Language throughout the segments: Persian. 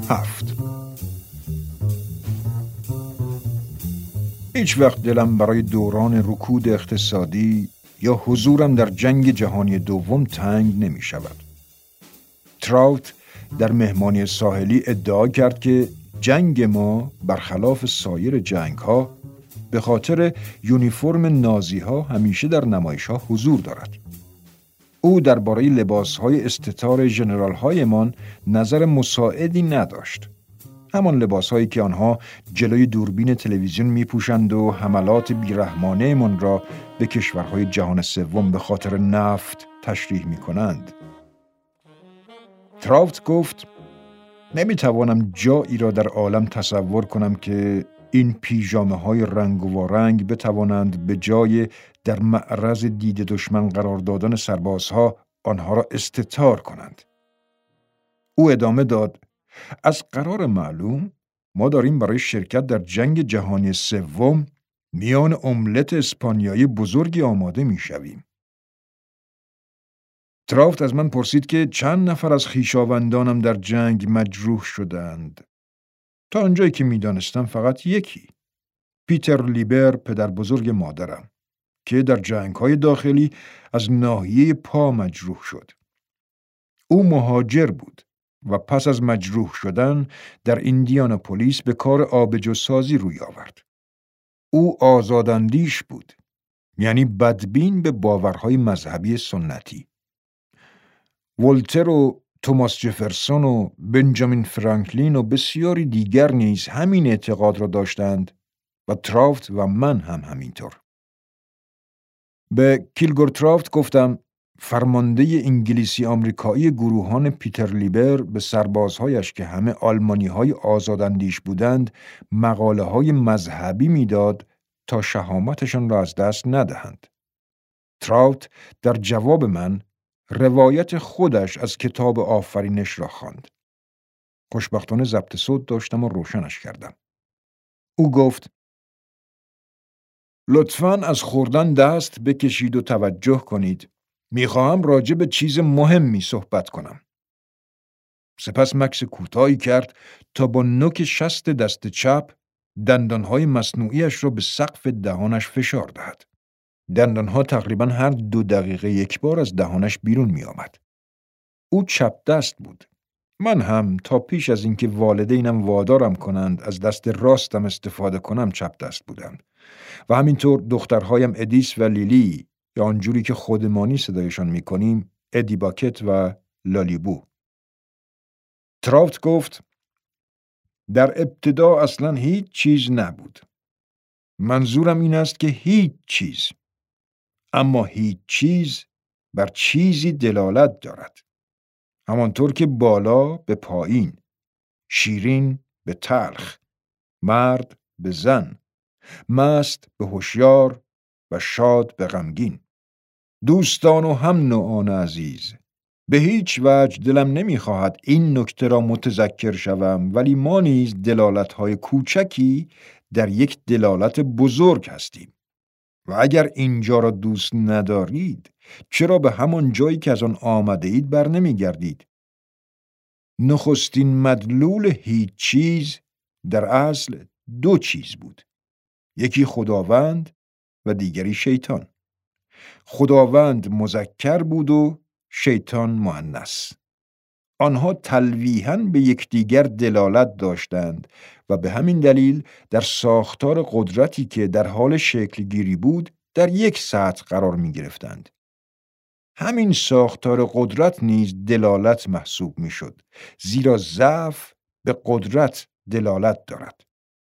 7. هیچ وقت دلم برای دوران رکود اقتصادی یا حضورم در جنگ جهانی دوم تنگ نمی شود. تراوت در مهمانی ساحلی ادعا کرد که جنگ ما برخلاف سایر جنگ ها به خاطر یونیفرم نازی ها همیشه در نمایش ها حضور دارد. او درباره لباس های استتار ژنرال هایمان نظر مساعدی نداشت. همان لباس هایی که آنها جلوی دوربین تلویزیون می پوشند و حملات بیرحمانه من را به کشورهای جهان سوم به خاطر نفت تشریح می کنند. تراوت گفت نمی توانم جایی را در عالم تصور کنم که این پیژامه های رنگ و رنگ بتوانند به جای در معرض دید دشمن قرار دادن سربازها آنها را استتار کنند. او ادامه داد از قرار معلوم ما داریم برای شرکت در جنگ جهانی سوم میان املت اسپانیایی بزرگی آماده می شویم. تراوت از من پرسید که چند نفر از خویشاوندانم در جنگ مجروح شدند. تا آنجایی که می دانستم فقط یکی. پیتر لیبر پدر بزرگ مادرم که در جنگ‌های داخلی از ناحیه پا مجروح شد. او مهاجر بود و پس از مجروح شدن در ایندیاناپولیس به کار آبجوسازی روی آورد. او آزاداندیش بود، یعنی بدبین به باورهای مذهبی سنتی. ولتر و توماس جفرسون و بنجامین فرانکلین و بسیاری دیگر نیز همین اعتقاد را داشتند و تراوت و من هم همینطور. به کیلگور تراوت گفتم فرمانده انگلیسی آمریکایی گروهان پیتر لیبر به سربازهایش که همه آلمانی‌های آزاداندیش بودند مقاله‌های مذهبی میداد تا شهامتشان را از دست ندهند. تراوت در جواب من روایت خودش از کتاب آفرینش را خواند. خوشبختانه ضبط صوت داشتم و روشنش کردم. او گفت لطفاً از خوردن دست بکشید و توجه کنید. میخواهم راجع به چیز مهمی صحبت کنم. سپس مکث کوتاهی کرد تا با نوک شست دست چپ دندانهای مصنوعیش را به سقف دهانش فشار دهد. دندانها تقریباً هر 2 دقیقه یک بار از دهانش بیرون می آمد. او چپ دست بود. من هم تا پیش از اینکه والدینم وادارم کنند از دست راستم استفاده کنم چپ دست بودم. و همینطور دخترهایم ادیس و لیلی یا آنجوری که خودمانی صدایشان میکنیم ادی باکت و لالیبو. تراوت گفت در ابتدا اصلا هیچ چیز نبود. منظورم این است که هیچ چیز. اما هیچ چیز بر چیزی دلالت دارد. همانطور که بالا به پایین، شیرین به تلخ، مرد به زن، مست به هوشیار و شاد به غمگین. دوستان و هم نوعان عزیز، به هیچ وجه دلم نمیخواهد این نکته را متذکر شوم، ولی ما نیز دلالت‌های کوچکی در یک دلالت بزرگ هستیم. و اگر اینجا را دوست ندارید، چرا به همان جایی که از آن آمده اید بر نمیگردید؟ نخستین مدلول هیچ چیز در اصل 2 چیز بود. یکی خداوند و دیگری شیطان. خداوند مذکر بود و شیطان مؤنث. آنها تلویحاً به یکدیگر دلالت داشتند و به همین دلیل در ساختار قدرتی که در حال شکل گیری بود در یک سطح قرار می گرفتند. همین ساختار قدرت نیز دلالت محسوب می شد، زیرا ضعف به قدرت دلالت دارد.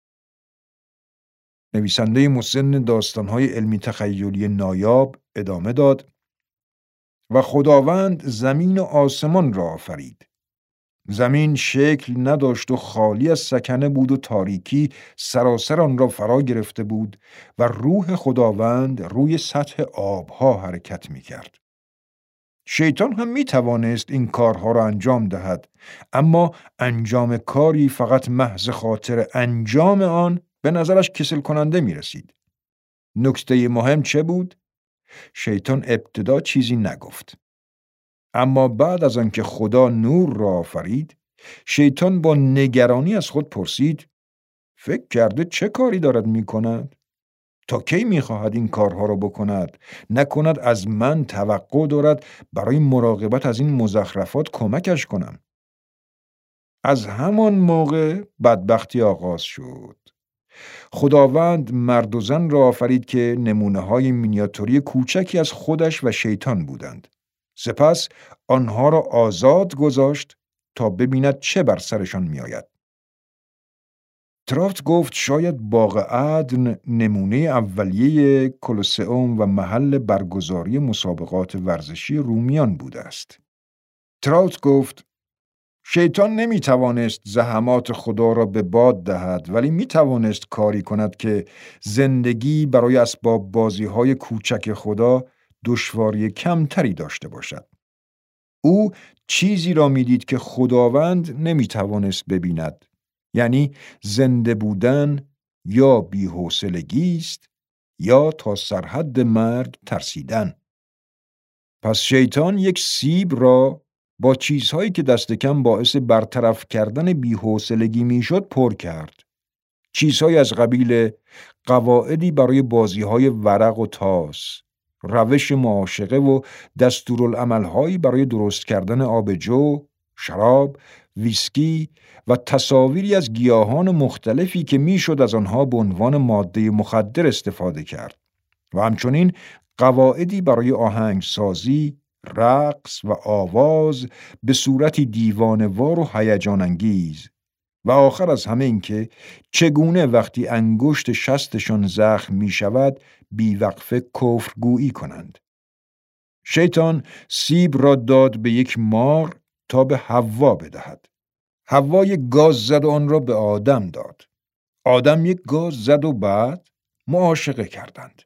نویسنده مسن داستان‌های علمی تخیلی نایاب ادامه داد و خداوند زمین و آسمان را آفرید. زمین شکل نداشت و خالی از سکنه بود و تاریکی سراسر آن را فرا گرفته بود و روح خداوند روی سطح آبها حرکت می کرد. شیطان هم می توانست این کارها را انجام دهد، اما انجام کاری فقط محض خاطر انجام آن به نظرش کسل کننده می رسید. نکته مهم چه بود؟ شیطان ابتدا چیزی نگفت. اما بعد از آنکه خدا نور را آفرید، شیطان با نگرانی از خود پرسید: فکر کرده چه کاری دارد می کند؟ تا کی می خواهد این کارها را بکند؟ نکند از من توقع دارد برای مراقبت از این مزخرفات کمکش کنم. از همان موقع بدبختی آغاز شد. خداوند مرد و زن را آفرید که نمونه‌های مینیاتوری کوچکی از خودش و شیطان بودند. سپس آنها را آزاد گذاشت تا ببیند چه بر سرشان می‌آید. ترافت گفت شاید باغ عدن نمونه اولیه کلوسئوم و محل برگزاری مسابقات ورزشی رومیان بوده است. ترافت گفت شیطان نمی توانست زحمات خدا را به باد دهد، ولی می توانست کاری کند که زندگی برای اسباب بازی های کوچک خدا دشواری کمتری داشته باشد. او چیزی را می دید که خداوند نمی توانست ببیند، یعنی زنده بودن یا بی‌حوصلگی است یا تا سرحد مرگ ترسیدن. پس شیطان یک سیب را با چیزهایی که دست کم باعث برطرف کردن بی‌حوصلگی میشد پر کرد. چیزهایی از قبیل قواعدی برای بازی‌های ورق و تاس، روش معاشقه و دستورالعمل‌هایی برای درست کردن آبجو، شراب، ویسکی و تصاویری از گیاهان مختلفی که میشد از آنها به عنوان ماده مخدر استفاده کرد و همچنین قواعدی برای آهنگسازی، رقص و آواز به صورتی دیوانه‌وار و هیجان انگیز و آخر از همه این که چگونه وقتی انگشت شستشان زخم می شود بیوقفه کفرگویی کنند. شیطان سیب را داد به یک مار تا به حوا بدهد. حوا یک گاز زد و آن را به آدم داد. آدم یک گاز زد و بعد معاشقه کردند.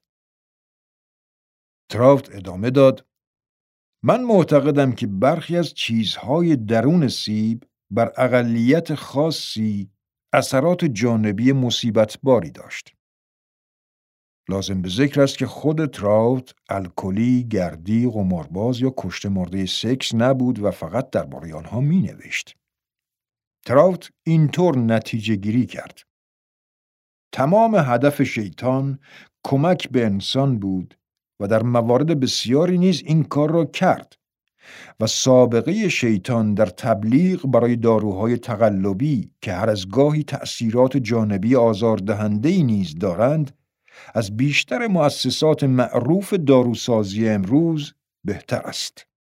ترافت ادامه داد: من معتقدم که برخی از چیزهای درون سیب بر اقلیت خاصی اثرات جانبی مصیبتباری داشت. لازم به ذکر است که خود ترافت الکلی، گردی، قمارباز یا کشته مرده سکس نبود و فقط درباره آنها می نوشت. ترافت اینطور نتیجه گیری کرد: تمام هدف شیطان کمک به انسان بود و در موارد بسیاری نیز این کار را کرد و سابقه شیطان در تبلیغ برای داروهای تقلبی که هر از گاهی تأثیرات جانبی آزاردهنده‌ای نیز دارند از بیشتر مؤسسات معروف داروسازی امروز بهتر است.